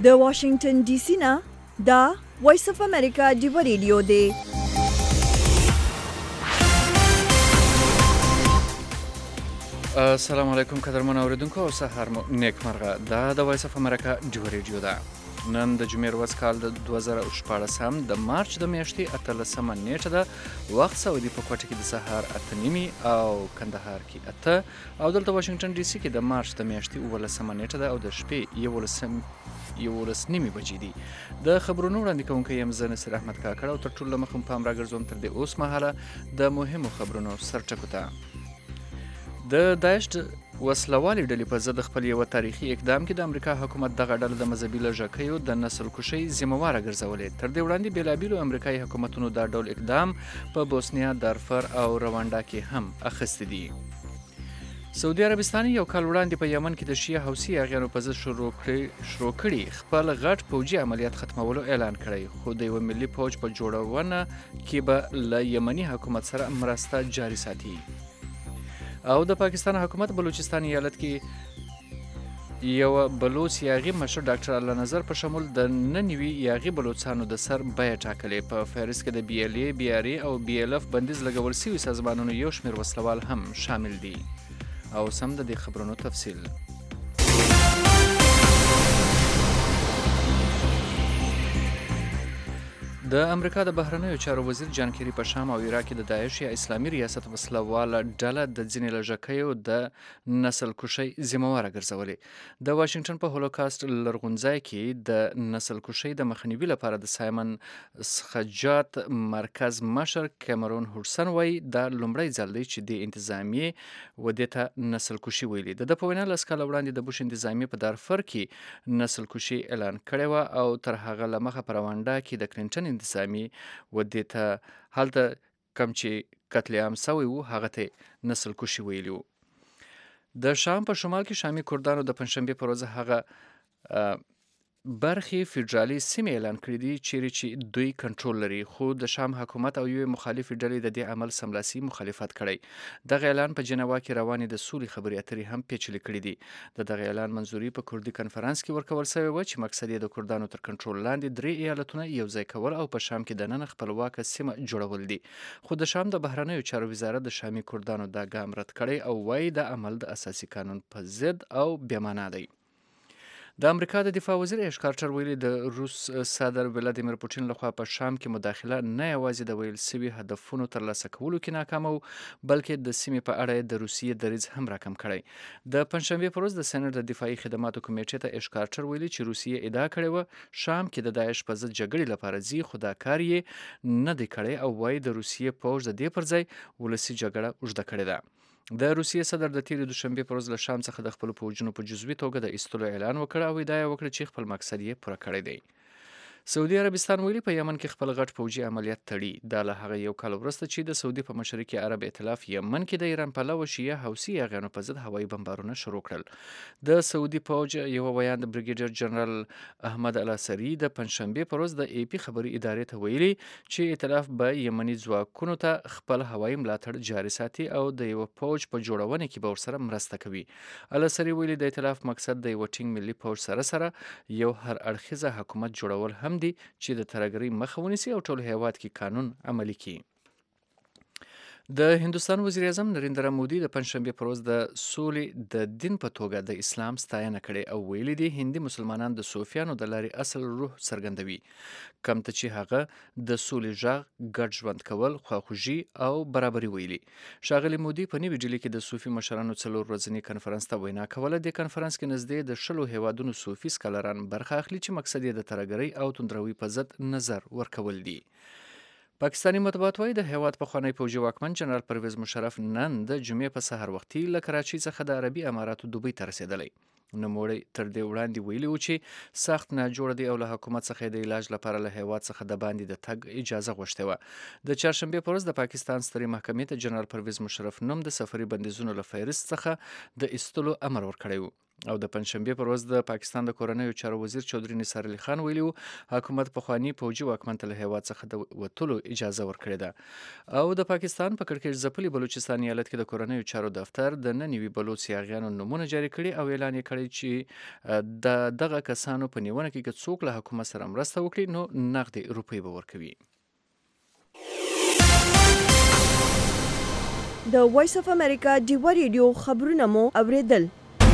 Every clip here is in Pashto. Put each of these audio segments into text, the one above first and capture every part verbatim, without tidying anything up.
د واشنگټن ډي سي نه دا وایس اف امریکا ډیو ریډیو دی. السلام علیکم قدرمن اوریدونکو او سهار مو نیک مرغه. دا د وایس اف امریکا ډیو ریډیو ده. نن د جمعې ورځ کال د دوه زره شپاړسم د مارچ د میاشتې اتلسمه نیټه ده. وخت سعودي په کوټه کې د سهار اته نیمې او کندهار کې اته او دلته واشنگټن ډي سي کې د مارچ د میاشتې اوولسمه نیټه ده او د شپې یولسم یولس نیمې بجې دي. د خبرونو وړاندې کوونکی یم زه نصیر احمد کاکړ او تر ټولو له مخه پام راګرځوم تر دې اوس مهاله د مهمو خبرونو سرټکو ته. د داعش وسلوالې ډلې په ضد خپل یوه تاریخي اقدام کې د امریکا حکومت دغه ډله د مذهبي لږکیو د نسل کشۍ ذمهواره ګرځولې. تر دې وړاندې بېلابېلو امریکایي حکومتونو دا ډول اقدام په بوسنیا، دارفر او روانډا کې هم اخیستی دي. سعودي عربستان یو کال وړاندې په یمن کې د شیعه حوثي اغیانو په ضد شروع کړي خپل غټ پوځي عملیات ختمولو اعلان کړی، خو د یوه ملي پوځ په جوړونه کې به له یمني حکومت سره مرسته جاري ساتي. او د پاکستان حکومت بلوچستان ایالت کې یو بلوچ یاغي مشر ډاکټر الله نظر په شمول د نه نوي یاغي بلوچستانو د سر بیه ټاکلې. په فهرست کې د بي ال اي، بي ار اي او بي ال اف بندیز لګول شوي سازمانونو یو شمېر وسلوال هم شامل دي. او سم د دې خبرونو تفصیل. د امریکا د بهرنیو چارو وزیر جان کیری په شام او عراق کې د داعش یا اسلامي ریاست وسلواله ډله د ځینې لږکیو د نسل کشۍ ذمهواره ګرځولې. د واشنگټن په هولوکاست لرغونځای کې د نسل کشۍ د مخنیوي لپاره د سایمن سخجات مرکز مشر کیمرون هوډسن وایي دا لومړی ځل دی چې د انتظامیې ودې ته نسل کشي ویلي. د ده په وینا لس کاله وړاندې د بوش انتظامیې په دارفر کې نسل کشي اعلان کړې وه او تر هغه له مخه په روانډا کې د کلینټن انتظامی ودې ته هلته کم چې قتل عام سوی و هغه ته نسل کشي ویلي و. د شام په شمال کې شامي کردانو د پنجشنبې په ورځ هغه برخې فیډرالي سیمې اعلان کړي دي چیرې چې دوی کنټرول لري، خو د شام حکومت او یوې مخالفې ډلې د دې عمل سملاسي مخالفت کړی. دغه اعلان په جنوا کې روانې د سولې خبرې اترې هم پیچلې کړي دي. د دغه اعلان منظوري په کردي کنفرانس کې ورکول شوې وه چې مقصد یې د کردانو تر کنټرول لاندې درې ایالتونه یوځای کول او په شام کې دننه خپلواکه سیمه جوړول دي. خو د شام د بهرنیو چارو وزارت د شامي کردانو دا ګام رد کړی او وایي دا عمل د اساسي قانون په ضد او بېمعنا دی. د امریکا د دفاع وزیر ایش کارټر ویلي د روس صدر ولادیمیر پوټین لخوا په شام کې مداخله نه یوازې د ویل سوي هدفونو ترلاسه کولو کې ناکامه و بلکې د سیمې په اړه د روسیې دریځ هم راکم کړی. د پنجشنبې په ورځ د سېنات د دفاعي خدماتو کمیټې ته ایش کارټر ویلي چې روسیې ادعا کړې وه شام کې د داعش په ضد جګړې لپاره ځي، خو دا کار یې نه دی کړی او وایي د روسیې پوځ د دې پر ځای ولسي جګړه اوږده کړې ده. د روسیې صدر د تېرې دوشنبې په ورځ له شام څخه د خپلو پوځونو په جزوي توګه د ایستلو اعلان وکړ او ادعا یې وکړه چې خپل مقصد یې پوره کړی دی. سعودي عربستان ویلي په یمن کې خپل غټ پوځي عملیات تړي. دا له هغه یو کال وروسته چې د سعودي په مشرۍ کې عرب ائتلاف یمن کې د ایران پلوه شیعه حوثي اغیانو په ضد هوایي بمبارونه شروع کړل. د سعودي پوځ یوه ویان د بریګیډیر جنرال احمد العسري د پنجشنبې په ورځ د ای پي خبري ادارې ته ویلي چې ائتلاف به یمني ځواکونو ته خپل هوایي ملاتړ جاري ساتي او د یوه پوځ په جوړونه کې به ورسره مرسته کوي. العسري ویلي د ائتلاف مقصد د یوه ټینګ ملي پوځ سره سره یو هر اړخیزه حکومت جوړول هم دي چې د ترهګرۍ مخه ونیسي او ټول هیواد کې قانون عملي کړي. د هندوستان وزیر اعظم نریندرا مودي د پنجشنبې په ورځ د سولې د دین په توګه د اسلام ستاینه کړې او ویلي دي هندي مسلمانان د صوفیانو د لارې اصل روح څرګندوي، کم ته چې هغه د سولې غږ، ګډ ژوند کول، خواخوږي او برابري ویلي. ښاغلي مودي په نیوي ډیلي کې د صوفي مشرانو څلور ورځني کنفرانس ته وینا کوله. د کنفرانس کې نږدې د شلو هیوادونو صوفي سکالران برخه اخلي چې مقصد یې د ترهګرۍ او توندروي په ضد نظر ورکول دي. پاکستاني مطبوعات وایي د هیواد پخوانی پوځي واکمن جنرال پرویز مشرف نن د جمعې په سهار وختي له کراچۍ څخه د عربي اماراتو دوبۍ ته رسېدلی. نوموړی تر دې وړاندې ویلي و چې سخت ناجوړه دی او له حکومت څخه د علاج لپاره له هیواد څخه د باندې د تګ اجازه غوښتې وه. د چهارشنبې په ورځ د پاکستان سترې محکمې ته جنرال پرویز مشرف نوم د سفري بندیزونو له فهرست څخه د ایستلو امر ورکړی و. او د پنځشنبې پر ورځ د پاکستان د کورنیو چارو وزیر چودري نثار علي خان ویلي وو حکومت پخواني پوځي واکمن ته له هیواد څخه د وتلو اجازه ورکړې ده. او د پاکستان په کړکېچ ځپلي بلوچستان ایالت کې د کورنیو چارو دفتر د نن نوي بلوڅ یاغیانو نومونه جاري کړي او اعلان یې کړی چې د دغه کسانو په نیونه کې که څوک له حکومت سره مرسته وکړي نو نغدي روپۍ به ورکوي. د وایس اف امریکا ډیوه ریډیو خبرونه مو اوریدل.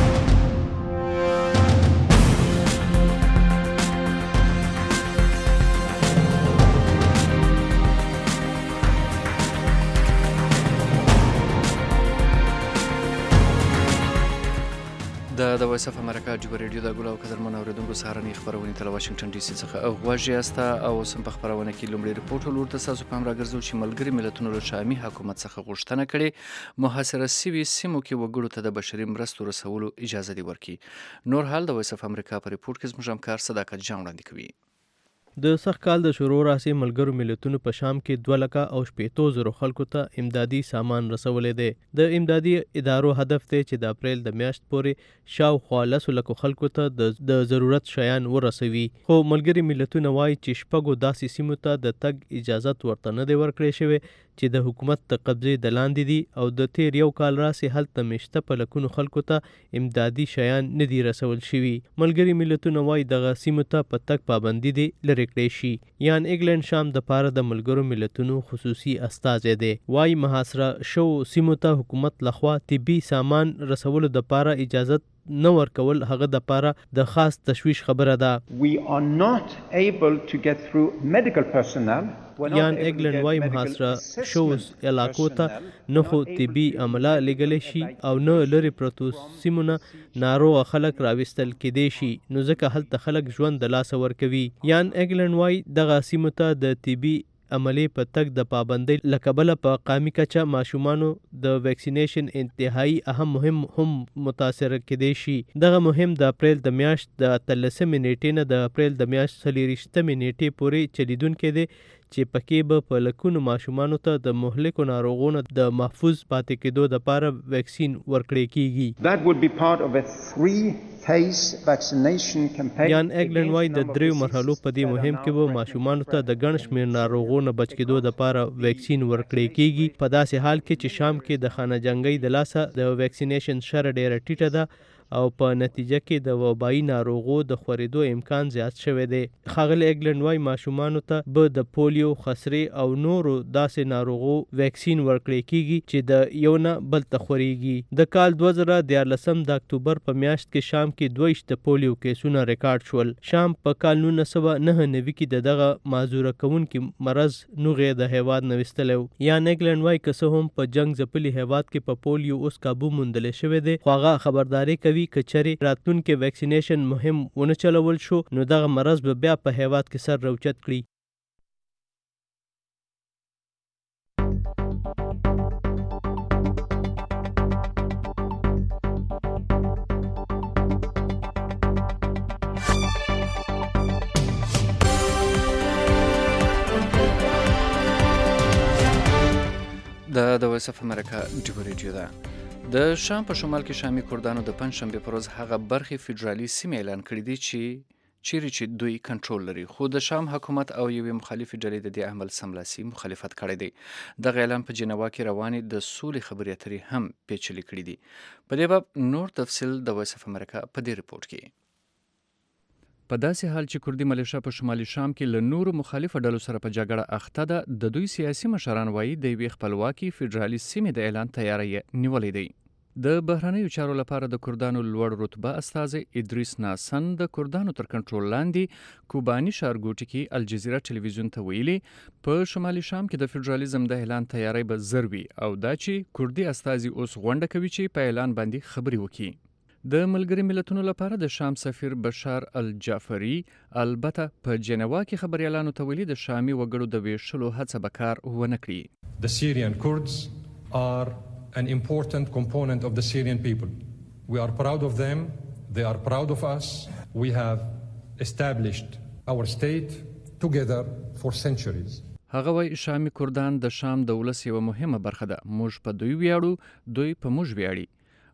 د وایس اف امریکا ډیوه ریډیو د ګلو قدرمن اوریدونکو سهارنۍ خبرونه تل واشنگټن ډي سي څخه غوږ یاست او سم په خبرونه کې لومړی رپورټ ولورته تاسو په امر راګرځو چې ملګری ملتونو له شامي حکومت څخه غوښتنه کړې محاصره سوي سیمو کې وګړو ته د بشري مرستو رسولو اجازه دی ورکړي. نور حال د وایس اف امریکا په رپورټ کې زموږ همکار صداقت جان وړاندې کوي. د سخت کال د شروع راسي ملګرو ملتونو په شام کې دوه لکه او شپېتو زرو خلکو ته امدادي سامان رسولی دی. د امدادي ادارو هدف دی چې د اپریل د میاشت پورې شاوخوا لسو لکو خلکو ته د ضرورت شیان ورسوي. خو ملګري ملتونه وایي چې شپږو داسې سیمو ته د تګ اجازت ورته نه دی ورکړی شوی چې د حکومت د قبضې د لاندې دي او د تیر یو کال راسي هلته میشته په لکونو خلکو ته امدادي شیان نه دي رسول شوي. ملګري ملتونه وایي دغه سیمو ته په تګ پابندي دی لرې کړی شي. یان انګلند شام د پاره د ملګرو ملتونو خصوصي استازی دی. وایي محاصره شو سیمو ته حکومت لخوا طبي سامان رسولو د پاره اجازت نه ورکول هغه د پاره د خاص تشویش خبره ده. We are not able to get through medical personnel. یان انګلند وایي محاصره شوز علاقو ته نه خو طبي عمله لګلی شي او نه لرې پرتو سیمو نه ناروغه خلک راوستل کېدی شي نو ځکه هلته خلک ژوند د لاسه ورکوي. یان انګلند وایي دغه سیمو ته د طبي عملې په تک د پابندۍ له کبله په قامي کچه ماشومانو د ویکسینیشن انتهایی اهم مهم هم متاثر کېدی شي. دغه مهم د اپریل د میاشت د اتلسمې نیټې نه د اپریل د میاشت څلېرویشتمې نیټې پورې چلیدونکی دی چې پکې به په لکونو ماشومانو ته د مهلکو ناروغونو د محفوظ پاتې کېدو دپاره ویکسین ورکړی کیږي. That would be part of a three phase vaccination campaign. یان انګلند وایي د دریو مرحلو په دې مهم کې به ماشومانو ته د ګڼ شمېر ناروغونو بچ کېدو دپاره ویکسین ورکړی کیږي. په داسې حال کې چې شام کې د خانه جنګۍ د لاسه د ویکسینیشن شره ډیره ټیټه ده او په نتیجه کې د وبایي ناروغو د خورېدو امکان زیات شوی دی. ښاغلی انګلند وایي ماشومانو ته به د پولیو، خسرې او نورو داسې ناروغو ویکسین ورکړی کیږي چې د یو نه بل ته خورېږي. د کال دوه زره دیارلسم د اکتوبر په میاشت کې شام کې دوه ویشت د پولیو کیسونه ریکارډ شول. شام په کال نولس سوه نهه نوي کې د دغه معذوره کوونکي مرض نوغې د هیواد نه ویستلی و. یان انګلند وایي که څه هم په جنګ ځپلي هیواد کې په پولیو اوس کابو موندلی شوی دی خو هغه خبرداری کوي که چېرې راتلونکي ویکسینیشن مهم ونه چلول شو نو دغه مرض به بیا په هیواد کې سر راوچت کړي. د وایس اف امریکا ډیوه ریډیو ده. د شام په شمال کې شامي کردانو د پنځشنبې پر ورځ هغه برخې فدرالي سیمې اعلان کړي دي چې چیرې چې دوی کنټرول لري خو د شام حکومت او یوې مخالفې ډلې د دې عمل سملاسي مخالفت کړی دی. دغه اعلان په جنوا کې روانې د سولې خبرې اترې هم پیچلې کړي دي. په دې باب نور تفصیل د وایس اف امریکا په دې رپورټ کې. په داسې حال چې کردي ملیشه په شمالي شام کې له نورو مخالفه ډلو سره په جګړه اخته ده د دوی سیاسي مشران وایي د یوې خپلواکي فدرالي سیمې د اعلان تیاری نیولی دی. د بهرنیو چارو لپاره د کردانو لوړ رتبه استازی ادریس ناسن د کردانو تر کنټرول لاندې کوباني ښارګوټي کې الجزیره ټلویزیون ته ویلي په شمالي شام کې د فدرالیزم د اعلان تیاری به زر وي او دا چې کردي استازي اوس غونډه کوي چې په اعلان باندې خبرې وکړي. د ملګري ملتونو لپاره د شام سفیر بشار الجعفري البته په جنوا کې خبريالانو ته ویلي د شامي وګړو د ویشلو هڅه به کار ونه کړي. The Syrian Kurds are an important component of the Syrian people. We are proud of them. They are proud of us. We have established our state together for centuries. هغه وایي شامي کردان د شام د ولس یوه مهمه برخه ده. موږ په دوی ویاړو، دوی په موږ ویاړي.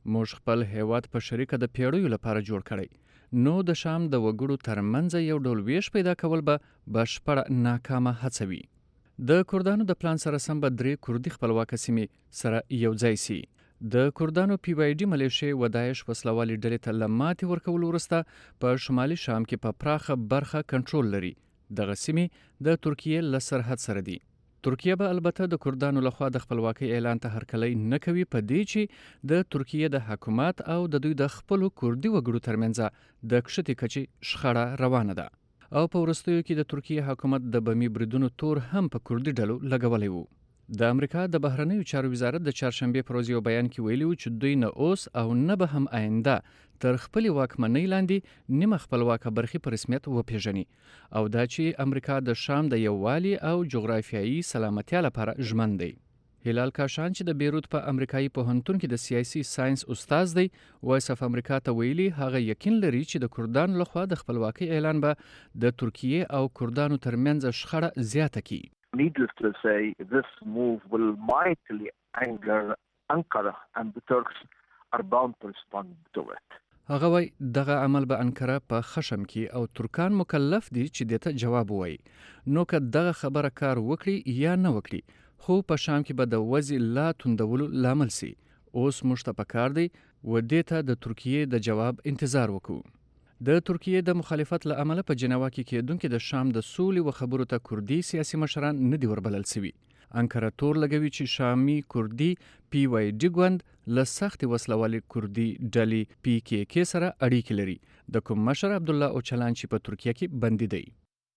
موږ خپل هیواد په شریکه د پیړیو لپاره جوړ کړی، نو د شام د وګړو ترمنځ یو ډول ویش پیدا کول به بشپړه ناکامه هڅه وي. د کردانو د پلان سره سم به درې کردي خپلواکه سیمې سره یو ځای سي. د کردانو پی وای ډي ملیشې و داعش وسلوالې ډلې ته له ماتې ورکولو وروسته په شمالي شام کې په پراخه برخه کنټرول لري. دغه سیمې د ترکیې له سرحد سره دي. ترکیه به البته د کردانو لخوا د خپلواکۍ اعلان ته هرکلی نه کوي، په دې چې د ترکیې د حکومت او د دوی د خپلو کردي وګړو ترمنځ د کښتې کچې شخړه روانه ده. او په وروستیو کې د ترکیې حکومت د بمي بریدونو تور هم په کردي ډلو لګولی وو. د امریکا د بهرنیو چارو وزارت د چهارشنبې پر ورځ یو بیان کې ویلي وو چې دوی نه اوس او نه به هم آینده تر خپلې واکمنۍ لاندې نیمه خپلواکه برخې په رسمیت وپیژني، او دا چې امریکا د شام د یووالي او جغرافیایي سلامتیا لپاره ژمن دی. هلال کاشان چې د بیروت په امریکایي پوهنتون کې د سیاسي ساينس استاد دی، وایس اف امریکا ته ویلي هغه یقین لري چې د کردانو لخوا د خپلواکۍ اعلان به د ترکیې او کردانو ترمنځ شخړه زیاته کړي. Needless to say, this move will mightily anger Ankara and the Turks are bound to respond to it. هغه وای دغه عمل به انکره په خشم کې او ترکان مکلف دي چې دته جواب وای. نو که دغه خبره کار وکړي یا نه وکړي، خو په شام کې به د وضع لا توندولو لامل سي. اوس موږ ته پکار دی و دې ته د ترکیې د جواب انتظار وکړو. د ترکیې د مخالفت له امله په جنوا کې کېدونکې د شام د سولې و خبرو ته کردي سیاسي مشران نه دي وربلل سوي. انکره تور لګوي چې شامي کردي پی وای ډي ګوند له سختې وسلوالې کردي ډلې پی کې کې سره اړیکې لري. د کوم مشر عبدالله اوچلان چې په ترکیه کې بندي دی.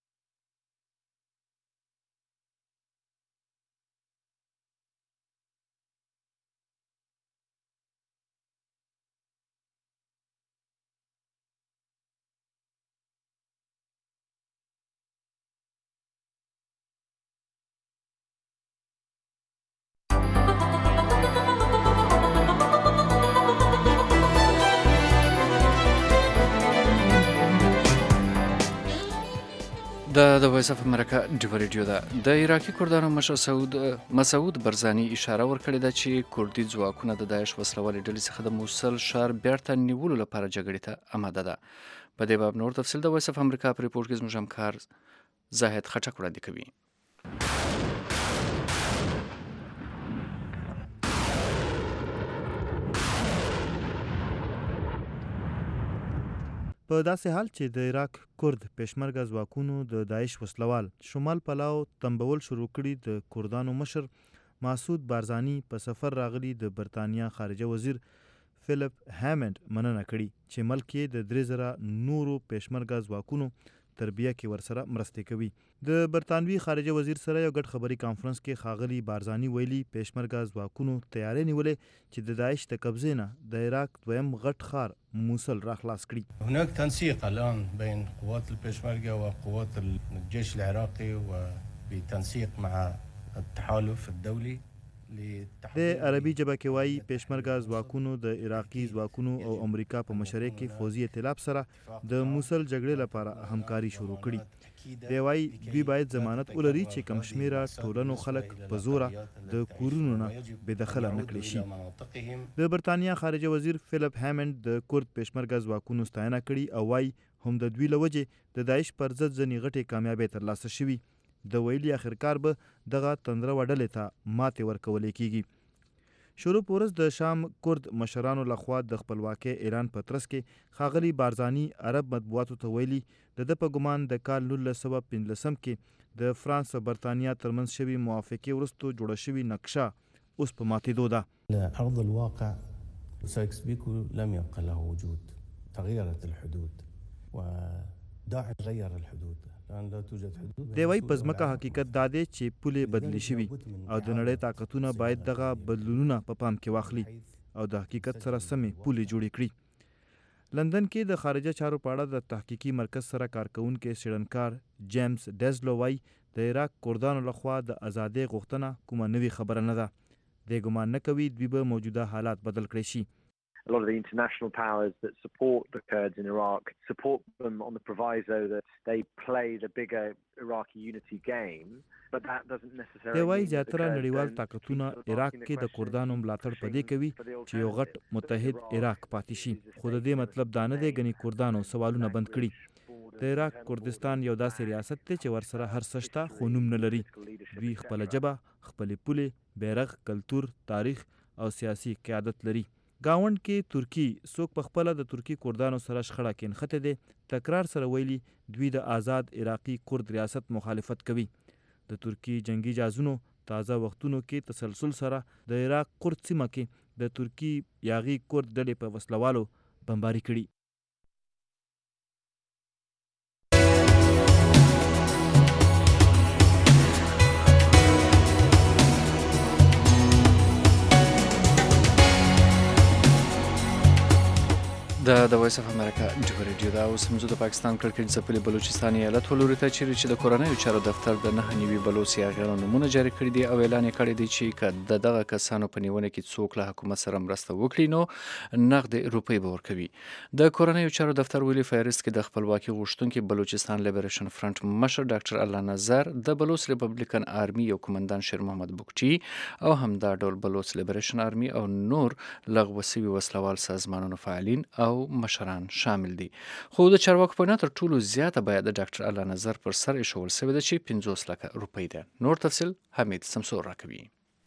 دا د وایس اف امریکا ډیو ریډیو ده. د عراقي کردانو مشر سعود مسعود برزاني اشاره ورکړې ده چې کردي ځواکونه د داعش وسلوالې ډلې څخه د موصل ښار بیرته نیولو لپاره جګړې ته آماده ده. په دې باب نور تفصیل د وایس اف امریکا په ریپورټ کې زموږ همکار زاهد خټک وړاندې کوي. په داسې حال چې د عراق کرد پېشمرګه ځواکونو د داعش وسلوال شمال پلاو تنبول شروع کړي، د کردانو مشر مسعود بارزاني په سفر راغلي د برطانیا خارجه وزیر فلیپ هامند مننه کړي چې ملک یې د درې زره نورو پېشمرګه ځواکونو تربیه کې ورسره مرستې کوي. د برطانوي خارجه وزیر سره یو ګډ خبري کانفرنس کې ښاغلي بارزاني ویلي پېشمرګه ځواکونو تیاری نیولې چې د داعش د قبضې نه د عراق دویم غټ ښار موصل را خلاص کړي. هناك تنسيق الآن بين قوات البيشمركة وقوات الجيش العراقي وبتنسيق مع التحالف الدولي. د عربي ژبه کې وایي پېشمرګه ځواکونو د عراقي ځواکونو او امریکا په مشرۍ کې فوزي ائتلاف سره د موصل جګړې لپاره همکاري شروع کړي. دی وایي دوی باید ضمانت ولري چې کم شمېره ټولنو خلک په زوره د کورونو نه بېدخله نه کړی شي. د برطانیا خارجه وزیر فلیپ هامند د کورد پېشمرګه ځواکونو ستاینه کړي او وایي هم د دوی له وجې د داعش پر ضد ځینې غټې کامیابۍ ترلاسه شوي. د ویلي اخرکار به دغه تندره ډلې ته ماتې ورکولی کیږي. شروع په ورځ د شام کرد مشرانو لخوا د خپلواکۍ اعلان په ترڅ کې ښاغلي بارزاني عرب مطبوعاتو ته ویلي د ده په ګمان د کال نولس سوه پنځلسم کې د فرانس او برطانیا ترمنځ شوي موافقې وروسته جوړه شوې نقشه اوس په ماتېدو ده. ارض الواقع سايكس بيكو لم يبقى له وجود، تغيرت الحدود وداعش غير الحدود. دی وایي په ځمکه حقیقت دا دی چې پولې بدلې شوي او د نړۍ طاقتونه باید دغه بدلونونه په پام کې واخلي او د حقیقت سره سمې پولې جوړې کړي. لندن کې د خارجه چارو په اړه د تحقیقي مرکز سره کارکوونکی څېړنکار جیمز ډیزلو وایي د عراق کردانو لخوا د ازادۍ غوښتنه کومه نوې خبره نه ده. دی ګمان نه کوي دوی به موجوده حالات بدل کړی شي. a lot of the international powers that support the Kurds in Iraq support them on the proviso that they play the bigger Iraqi unity game, but that doesn't necessarily دی وایي mean that the زیاتره Kurds نړیوال don't طاقتونه keep sort of عراق asking the کې د question, کردانو ملاتړ په دې کوي pushing for the چې یو غټ alternative, متحد that Iraq عراق پاتې شي is a خو د state دې with a مطلب دا نه دی name, ګنې کردانو سوالونه بند کړي borders, د عراق internal کردستان borders, یو داسې ریاست دی چې ورسره هر څه شته خو نوم نه لري دوی خپله ژبه خپلې پولې بیرغ کلتور تاریخ او سیاسي قیادت لري گاوند کې ترکی څوک په خپله د ترکی کردانو سره شخړه کېنښتې دی تکرار سره ویلي دوی د آزاد عراقي کرد ریاست مخالفت کوي د ترکی جنگي جهازونو تازه وختونو کې تسلسل سره د عراق کرد سیمه کې د ترکی یاغي کرد ډلې په وسلوالو بمباري کړي د د وایس اف امریکا ډیو ریډیو دا اوس هم زه د پاکستان کړکېچ ځپلي بلوچستان ایالت ولوري ته چیرې چې د کورنیو چارو دفتر د نهه نوي بلوڅ یاغیانو نومونه جاري کړي دي او اعلان یې کړی دی چې که د دغه کسانو په نیونه کې څوک له حکومت سره مرسته وکړي نو نقد روپۍ به ورکوي د کورنیو چارو دفتر ویلي فهرست کې د خپلواکي غوښتونکي بلوچستان لیبریشن فرنٹ مشر ډاکټر الله نظر د بلوڅ ریپبلیکن آرمي یو کمانډان شیر محمد بوکچي او همدا ډول بلوڅ لیبریشن آرمي او نور لغوه سوي وسلوال سازمانونو فعالین او مشران شامل دي خو د چارواکو په وینا تر ټولو زیاته باید د ډاکټر الله نظر پر سر ایښول شوې ده چې پنځوس لکه روپۍ ده نور تفصیل حمید سمسور راکوي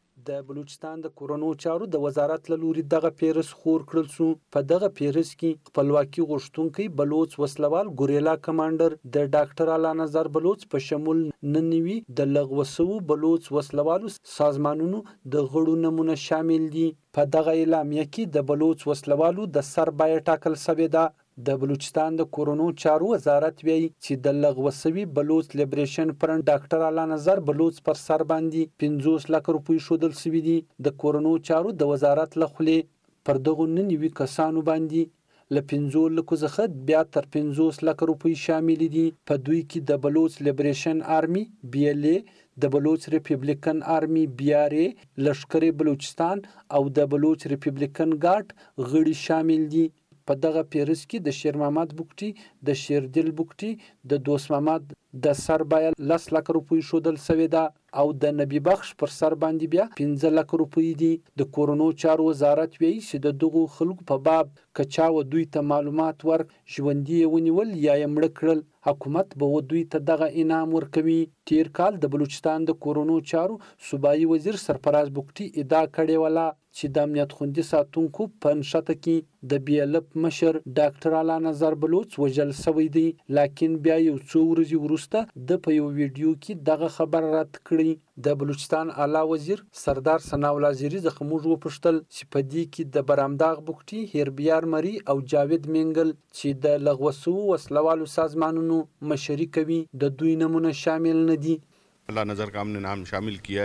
د بلوچستان د کورونو چارو د وزارت له لوري دغه پیرس خور کړل سو په دغه پیرس کې خپلواکي غوښتونکي بلوچ وسلوال ګوریلا کمانډر د ډاکټر الله نظر بلوچ په شمول ننوي د لغوسو بلوچ وسلوالو سازمانونو د غړو نمونه شامل دي په دغه اعلامیه کې د بلوچ وسلوالو د سر بیه ټاکل شوې ده د بلوچستان د کورونو چارو وزارت ویلي چې د لغوسوي بلوچ لیبریشن فرنٹ ډاکټر الله نظر بلوچ پر سر باندې پنځوس لک روپۍ ښودل شوي دي د کورونو چارو د وزارت له خولې پر دغو ننوي کسانو باندې له پنځو لکو څخه بیا تر پنځوس لک روپۍ شامل دي په دوی کې د بلوچ لیبریشن آرمي بی ال ای د بلوچ ریپبلیکن آرمي بی آر ای لشکر بلوچستان او د بلوچ ریپبلیکن ګارد غړي شامل دي په دغه پیرس کې د شیر محمد بوکټي د شیردل بوکټي د دوست محمد د سر بیه لس لک روپۍ ښودل شوې ده او د نبی بخش پر سر باندې بیا پنځه لک روپۍ دي د کورونو چارو وزارت ویلي چې د دغو خلکو په باب که چا و دوی ته معلومات ورک ژوندي یې ونیول یا یې مړه کړل حکومت به و دوی ته دغه انعام ورکوي تیر کال د بلوچستان د کورونو چارو صوبایي وزیر سرفراز بوکټي ادعا کړې وله چې د امنیت خوندي ساتونکو په نښته کې د بی ال اف مشر ډاکټر الله نظر بلوچ وژل شوی دی لکن بیا یو څو ورځې وروسته د په یو ویډیو کې دغه خبر رد کړی د بلوچستان اعلی وزیر سردار ثناءالله زیری څخه موږ وپوښتل چې په دې کې د برامداغ بوکټي هیربیار مری او جاوید مینګل چې د لغوسو وسلوالو سازمانونو مشري کوي د دوی نمونه شامل نه دي اللہ نظر کا ہم نے نام شامل کیا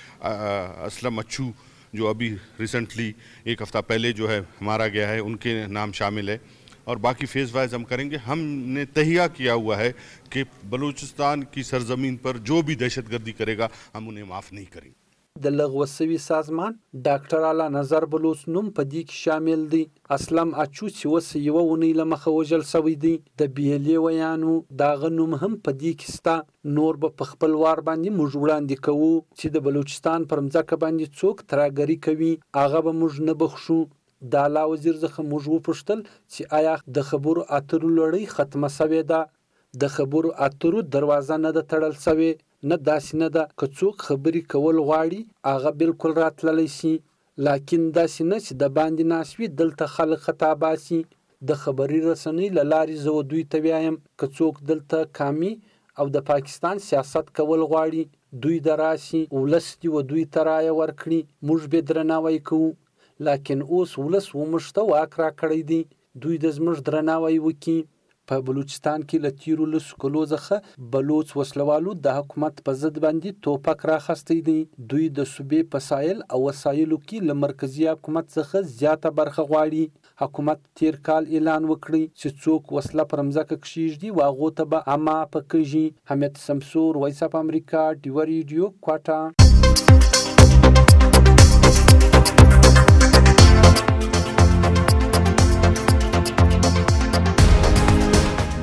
ہے اسلم اچھو جو ابھی ریسنٹلی ایک ہفتہ پہلے جو ہے مارا گیا ہے ان کے نام شامل ہے اور باقی فیز وائز ہم کریں گے ہم نے تہیہ کیا ہوا ہے کہ بلوچستان کی سرزمین پر جو بھی دہشت گردی کرے گا ہم انہیں معاف نہیں کریں گے د لغوسوي سازمان ډاکټر الله نظر بلوچ نوم په دې کې شامل دی اسلم اچو چې اوس یوه اونۍ له مخه وژل شوی دی د بی ال ای ویانو دغه نوم هم په دې کې شته نور به په خپل وار باندې موږ وړاندې کوو چې د بلوچستان پر مځکه باندې څوک ترهګري کوي هغه به موږ نه بخښو د اعلی وزیر څخه موږ وپوښتل چې آیا د خبرو اترو لړۍ ختمه شوې ده د خبرو اترو دروازه نه ده تړل شوې نه داسې نه ده که څوک خبرې کول غواړي هغه بالکل راتللی شي لکن داسې نه چې د باندې ناست وي دلته خلک خطا باسي د خبري رسنۍ له لارې زه دوی ته وایم که څوک دلته کامي او د پاکستان سیاست کول غواړي دوی د راسي ولس دي و دوی ته رایه ورکړي موږ به درناوی کوو لکن اوس ولس وموږ ته واک راکړی دی دوی د زموږ درناوی وکړي په بلوچستان کې له تیرو لسو کلو څخه بلوچ وسلوالو د حکومت په ضد باندې توپک راخستی دی دوی د صوبې په سایل او وسایلو کې له مرکزي حکومت څخه زیاته برخه غواړي حکومت تیر کال اعلان وکړي چې څوک وسله پر مځکه کښیږدي و هغو ته به عامه پکېږي حمید سمسور وایس اف امریکا ډیوه ریډیو کوټه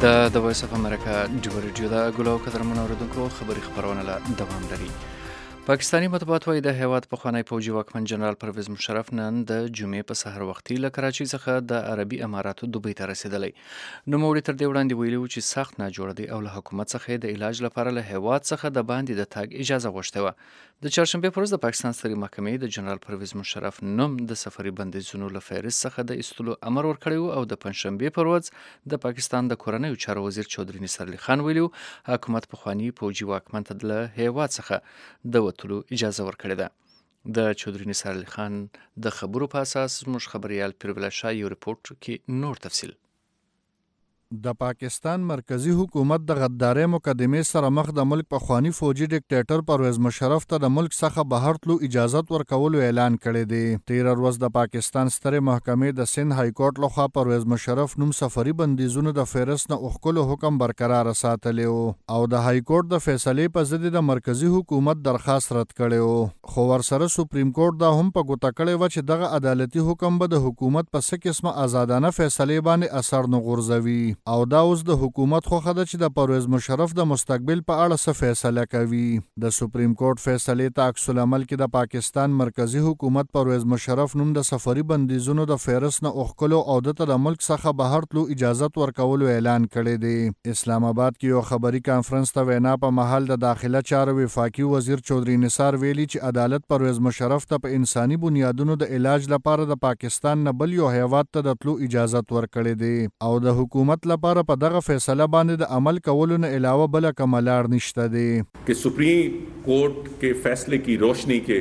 د د وایس اف امریکا ډیو ریډیو دا ګلو قدرمن اوریدونکو خبري خبرونه لا دوام لري. پاکستانی مطبوعات وايي د هیواد پخوانی پوځي واکمن جنرال پرویز مشرف نن د جمعې په سحر وختي له کراچۍ څخه د عربي اماراتو دوبۍ ته رسیدلی. نوموړي تر دې وړاندې ویلي و چې سخت ناجوړه دی او له حکومت څخه د علاج لپاره له هیواد څخه د باندې د تګ اجازه غوښتې وه. د چهارشنبې پر ورځ د پاکستان سترې محکمې د جنرال پرویز مشرف نوم د سفري بندیزونو له فهرست څخه د ایستلو امر ورکړی و او د پنجشنبې پر ورځ د پاکستان د کورنیو چارو وزیر چودري نصر علي خان ویلي و حکومت پخوانی پوځي واکمن ته له هیواد څخه د وتلو اجازه ورکړې ده. د چودري نصر علي خان د خبرو په اساس زموږ خبريال پیربلا شاه یو ریپورت کې نور تفصیل. د پاکستان مرکزی حکومت د غدارۍ مقدمې سره مخ د ملک پخوانی فوجي ډیکټیټر پرویز مشرف ته د ملک څخه بهر تلو اجازت ورکولو اعلان کړی دی. تیره ورځ د پاکستان سترې محکمې د سند های کورټ لخوا پرویز مشرف نوم سفري بندیزونو د فهرست نه اوښکلو حکم برقرار ساتلی و او د های کورټ د فیصلې په ضد د مرکزی حکومت درخواست رد کړی و. خو ورسره سپریم کورټ دا هم په ګوته کړی و چې دغه عدالتي حکم به د حکومت په څه قسمه آزادانه فیصلې باندې اثر نه غورځوي او دا اوس د حکومت خوښه ده چې د پرویز مشرف د مستقبل په اړه څه فیصله کوي. د سپریم کورټ فیصلې ته عکس العمل کې د پاکستان مرکزی حکومت پرویز مشرف نوم د سفري بندیزونو د فهرست نه اوښکلو او دته د ملک څخه بهر تلو اجازت ورکولو اعلان کړی دی. اسلام آباد کې یو خبري کانفرنس ته وینا په محل د داخله چارو وفاقي وزیر چودري نثار ویلي چې عدالت پرویز مشرف ته په انساني بنیادونو د علاج لپاره د پاکستان نه بل یو هیواد ته د تلو اجازت ورکړی دی او د حکومت لپاره په دغه فیصله باندې د عمل کولو نه علاوه بل کوم لار نشته دی. कि supreme court के फैसले की रोशनी के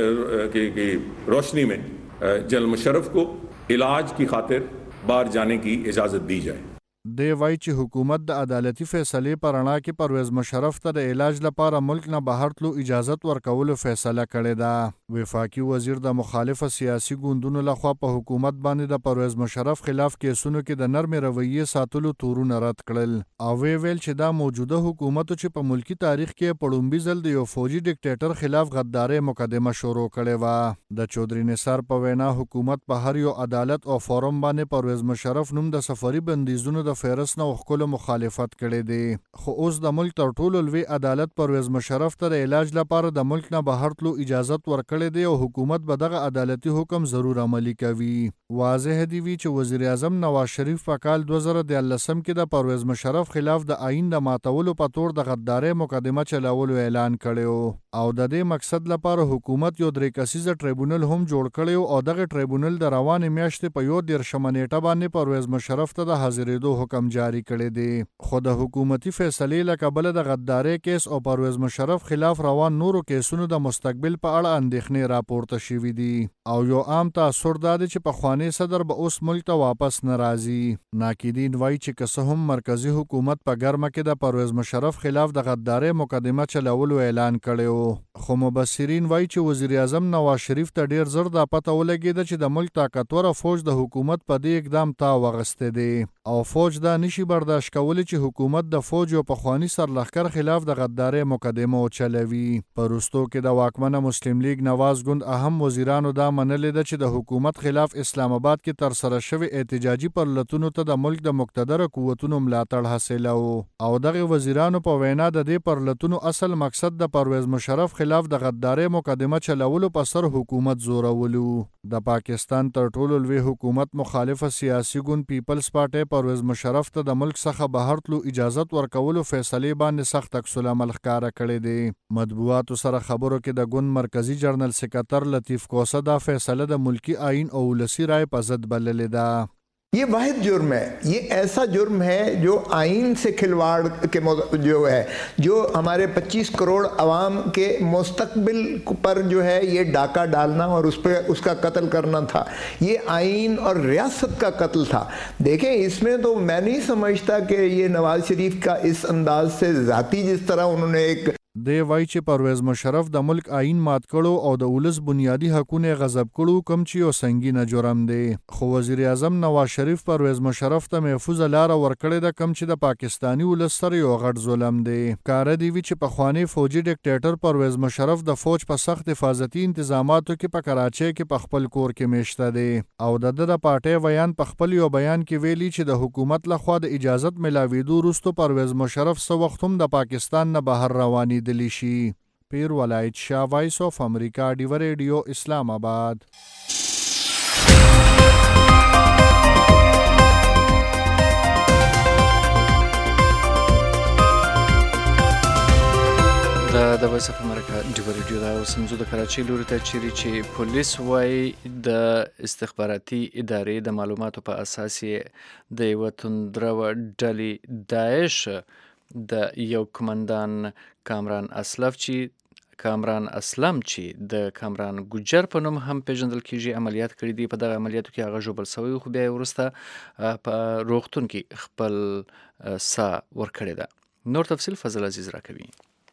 के, के रोशनी में जनरल मुशर्रफ को इलाज की खातिर बाहर जाने की इजाज़त दी जाए. دی وایي چې حکومت د عدالتي فیصلې په رڼا کې پرویز مشرف ته د علاج لپاره ملک نه بهر تلو اجازت ورکولو فیصله کړې ده. وفاقي وزیر د مخالفه سیاسي ګوندونو لخوا په حکومت باندې د پرویز مشرف خلاف کیسونو کې د نرمې رویې ساتلو تورونه رد کړل او وی ویل چې دا موجوده حکومت چې په ملکی تاریخ کې په لومړي ځل د یو فوجي ډیکټیټر خلاف غدارۍ مقدمه شروع کړې وه. د چودري نثار په وینا حکومت په هر یو عدالت او فورم باندې پرویز مشرف نوم د سفري بندیزونو د فهرست نه اوښکلو مخالفت کړی دی. خو اوس د ملک تر ټولو لوی عدالت پرویز مشرف ته د علاج لپاره د ملک نه بهر تلو اجازت ورکړی دی او حکومت به دغه عدالتي حکم ضرور عملي کوي. واضح دی وی چې وزیر اعظم نواز شریف په کال دوه زره دیارلسم کې د پرویز مشرف خلاف د آئین د ماتولو په تور د غدارۍ مقدمه چلولو اعلان کړی او د دې مقصد لپاره حکومت یو درې کسیزه ټریبونل هم جوړ کړی او دغه ټریبونل د روانې میاشتې په یو دیرشمه نیټه باندې پرویز مشرف ته د حاضرېدو حکم جاری کړی دی. خو د حکومتي فیصلې له کبله د غدارۍ کیس او پرویز مشرف خلاف روان نورو کیسونو د مستقبل په اړه اندېښنې راپورته شوي دي او یو عام تاثر دا دی چې پخوانی صدر به اوس ملک ته واپس نه راځي. ناقدین وایي چې که څه هم مرکزی حکومت په ګرمه کې د پرویز مشرف خلاف د غدارۍ مقدمه چلولو اعلان کړی و خو مبصرین وایي چې وزیر اعظم نواز شریف ته ډیر زر دا پته ولګېده چې د ملک طاقتوره فوج د حکومت په دې اقدام تا وغستی دی او فوج دا نشي برداشت کولی چې حکومت د فوج او پخوانی سرلښکر خلاف د غدارۍ مقدمه وچلوي. په وروستو کې د واکمنه مسلم لیگ نواز ګوند اهم وزیرانو دا منلې ده چې د حکومت خلاف اسلام آباد کې ترسره شوي احتجاجي پرلتونو ته د ملک د مقتدره قوتونو ملاتړ حاصله او دغه وزیرانو په وینا د دې پرلتونو اصل مقصد د پرویز مشرف خلاف د غدارۍ مقدمه چلولو په سر حکومت زورولو. د پاکستان تر ټولو لوی حکومت مخالفه سیاسي ګوند پیپلز پارټي پرویز مشرف ته د ملک څخه بهر تلو اجازت ورکولو فیصلې باندې سخت عکس العمل ښکاره کړی دی. مطبوعاتو سره خبرو کې د ګوند مرکزی جرنل سکرټر لطیف کوسه دا فیصله د ملکی آئین او ولسی رائے په ضد بللې ده. ये वाहिद जुर्म है, ये ऐसा जुर्म है जो आइन से खिलवाड़ के जो है, जो हमारे पच्चीस करोड़ अवाम के मुस्तकबिल पर जो है ये डाका डालना और उस पर उसका कत्ल करना था. ये आइन और रियासत का कत्ल था. देखें इसमें तो मैं नहीं समझता कि ये नवाज शरीफ का इस अंदाज से ज़ाती जिस तरह उन्होंने एक دی وایي چې پرویز مشرف د ملک آئین مات کړو او د ولس بنیادی حقونه غصب کړو، کوم چې یو سنگینه جرم دی. خو وزیر اعظم نواز شریف پرویز مشرف ته محفوظه لاره ورکړې ده، کوم چې د پاکستانی ولس سره یو غټ ظلم دی. کاره دی وی چې پخوانی فوجي ډیکټیټر پرویز مشرف د فوج په سخت حفاظتي انتظاماتو کې په کراچۍ کې په خپل کور کې میشته دی او د د پارټۍ ویان په خپل یو بیان کې ویلي چې د حکومت لخوا د اجازت ملاویدو وروسته پرویز مشرف څه وخت هم د پاکستان نه بهر روانې دلی شي. پیر ولایت شاه، وایس آف امریکا، ډیو ریډیو، اسلام آباد. د وایس اف امریکا ډیو ریډیو دا اوس موږ د کراچۍ لوري ته چیرې چې پولیس وایي د استخباراتي ادارې د معلوماتو په اساس یې د یوه توندروه ډلې داعش د یو کمانډان کامران اسلف چې کامران اسلم چې د کامران ګجر په نوم هم پیژندل کیږي عملیات کړي دي. په دغه عملیاتو کې هغه ژوبل سوی، خو بیا وروسته په روغتون کې خپل سا ورکړې ده. نور تفصیل فضل عزیز راکوي.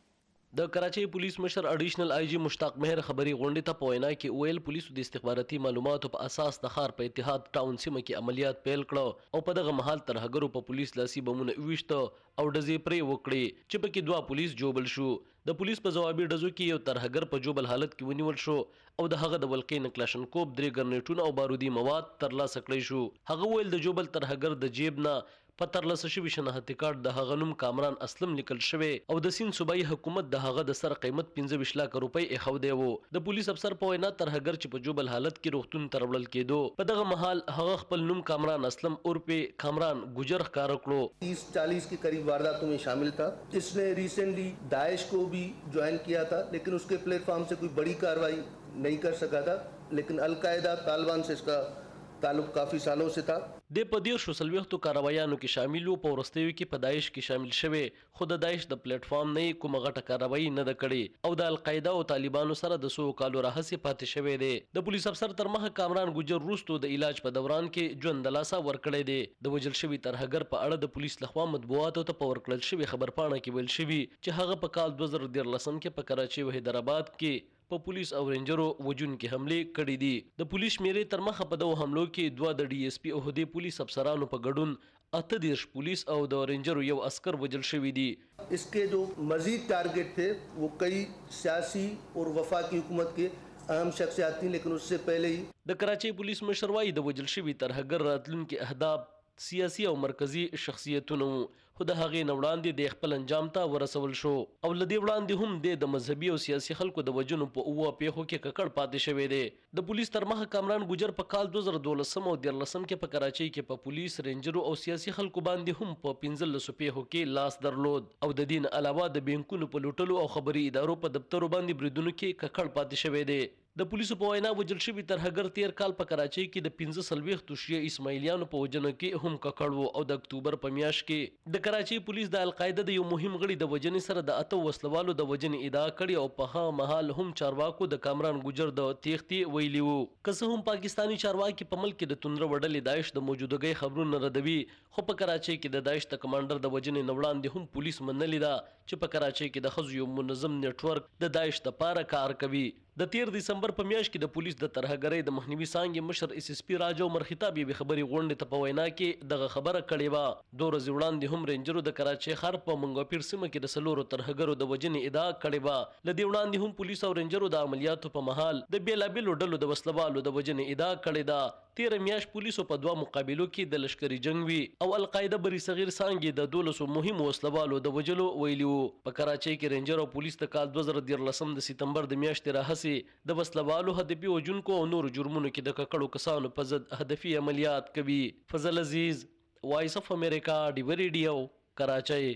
د کراچۍ پولیس مشر اډیشنل آی جی مشتاق مهر خبري غونډې ته په وینا کې ویل پولیسو د استخباراتي معلوماتو په اساس د ښار په اتحاد ټاون سیمه کې عملیات پیل کړه او په دغه مهال ترهګرو په پولیس لاسي بمونه ویشته او ډزې پرې وکړې چې پکې دوه پولیس جوبل شو. د پولیس په ځوابي ډزو کې یو ترهګر په جوبل حالت کې ونیول شو او د هغه د ولقې کلاشنکوف درې ګرنیټونه او بارودي مواد ترلاسه کړی شو. هغه ویل د جوبل ترهګر د جیب نه په ترلاسه شوي شناختی کارت د هغه نوم کامران اسلم لیکل شوی او د سیند صوبایي حکومت د هغه د سر قیمت پنځه ویشت لکه روپۍ ایښودی و. د پولیس افسر په وینا ترهګر چې په جوبل حالت کې روغتون ته راوړل کېدو، په دغه مهال هغه خپل نوم کامران اسلم عرفه کامران ګجر ښکاره کړو. तीस चालीस के करीब वारदातों में शामिल था. इसने रिसेंटली दाइश को भी ज्वाइन किया था, लेकिन उसके प्लेटफॉर्म से कोई बड़ी कार्रवाई नहीं कर सका था. लेकिन अलकायदा तालिबान से इसका ताल्लुक काफी सालों से था. د په دیر شو سلويختو کاروایانو کې شامل وو، په ورستیو کې په داعش کې شامل شوی، خو د داعش د پلیټ فارم نه کومه غټه کاروایی نه ده کړې او د القاعده او طالبانو سره د سو کالو راهسي پاتې شوی دی. د پولیس افسر تر مخه کامران ګجر وروسته د علاج په دوران کې ژوند د لاسه ورکړی دی. د وژل شوي ترهګر په اړه د پولیس لخوا مطبوعاتو ته په ورکړل شوي خبرپاڼه کې ویل شوي چې هغه په کال دوه زره دیارلسم کې په کراچۍ او حیدرآباد کې په پولیس او رینجرو وجونکي حملې کړې دي. د پولیس شمیرې تر مخه په دغو حملو کې دوه د ډي اس پي عہدې پولیس افسرانو په ګډون اته دیرش پولیس او د رینجرو یو عسکر وژل شوي دي. इसके जो मजीद टारगेट थे वो कई सियासी और वफाकी हुकूमत के अहम शख्सियात थी, लेकिन उससे पहले ही د کراچۍ پولیس مشر وايي د وژل شوي ترهګر راتلونکي اهداف سیاسي او مرکزی شخصیتونه وو، خو د هغې نه وړاندې د خپل انجام ته ورسول شو او له دې وړاندې هم د مذهبي او سیاسي خلکو د وژنو په اووه پیښو کې ککړ پاتې شوی دی. د پولیس تر مخه کامران ګجر په کال دوه زره دولسم او دیارلسم کې په کراچۍ کې په پولیس، رینجرو او سیاسي خلکو باندې هم په پنځلسو پیښو کې لاس درلود او د دې نه علاوه د بینکونو په لوټلو او خبري ادارو په دفترو باندې بریدونو کې ککړ پاتې شوی دی. د پولیسو په وینا وژل شوي ترهګر تیر کال په کراچۍ کې د پنځه څلوېښتو شیعه اسماعیلیانو په وژنه کې هم ککړ و او د اکتوبر په میاشت کې د کراچۍ پولیس د القاعده د یو مهم غړي د وژنې سره د اته وسلوالو د وژنې ادعا کړې او په هغه مهال هم چارواکو د کامران ګجر د تېښتې ویلي وو. که څه هم پاکستاني چارواکي په ملک کې د توندره ډلې داعش د موجودګۍ خبرونه ردوي، خو په کراچۍ کې د داعش د کمانډر د وژنې نه وړاندې هم پولیس منلې ده چې په کراچۍ کې د ښځو یو منظم نیټورک د داعش دپاره کار کوي. د تیر دسمبر په میاشت کې د پولیس د ترهګرۍ د مخنیوي څانګې مشر اس اس پي راجا عمر خطاب یوې خبرې غونډې ته په وینا کې دغه خبره کړې وه. دوه ورځې وړاندې هم رینجرو د کراچۍ ښار په منګوپیر سیمه کې د څلورو ترهګرو د وژنې ادعا کړې وه. له دې وړاندې هم پولیس او رینجرو د عملیاتو په مهال د بېلابېلو ډلو د وسلوالو د وژنې ادعا کړې ده. تیره میاشت پولیسو په دوه مقابلو کې د لشکري جنګ وي او القاعده بری صغیر څانګې د دولسو مهمو وسلوالو د وژلو ویلي وو. په کراچۍ کې رینجر او پولیس د کال دوه زره دیارلسم د سپتمبر د میاشتې راهسې د وسلوالو هدفي وژونکو او نورو جرمونو کې د ککړو کسانو په ضد هدفي عملیات کوي. فضل عزیز، وایس اف امریکا، ډیو ریډیو، کراچۍ.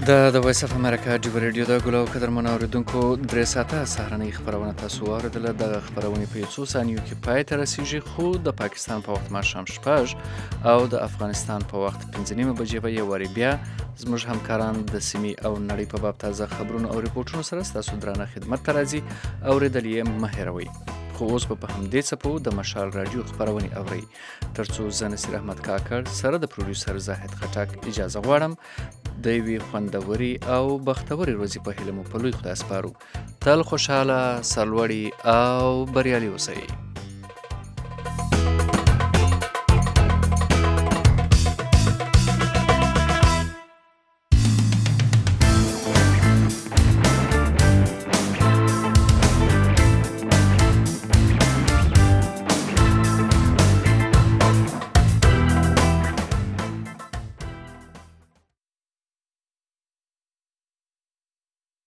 د د وایس اف امریکا ډیو ریډیو د ګلو قدرمنو اوریدونکو درې ساعته سهارنۍ خبرونه تاسو واوریدله. دغه خبرونه په څو ثانیو کې پای ته رسیږي، خو د پاکستان په وخت ماښام شپږ او د افغانستان په وخت پنځه نیمه بجې به یو وارې بیا زموږ همکاران د سیمې او نړۍ په باب تازه خبرونه او ریپورټونو سره ستاسو درانه خدمت ته راځي. اورېدل یې مه هېروئ. خو اوس به په همدې څپو د مشال راډیو خپرونې اورئ. تر څو زه نصیر احمد کاکړ سره د پروډیوسر زاهد خټک اجازه غواړم. د یوې خوندورې او بختورې ورځې په هیله مو په لوی خدای سپارو. تل خوشحاله، سرلوړي او بریالي اوسئ.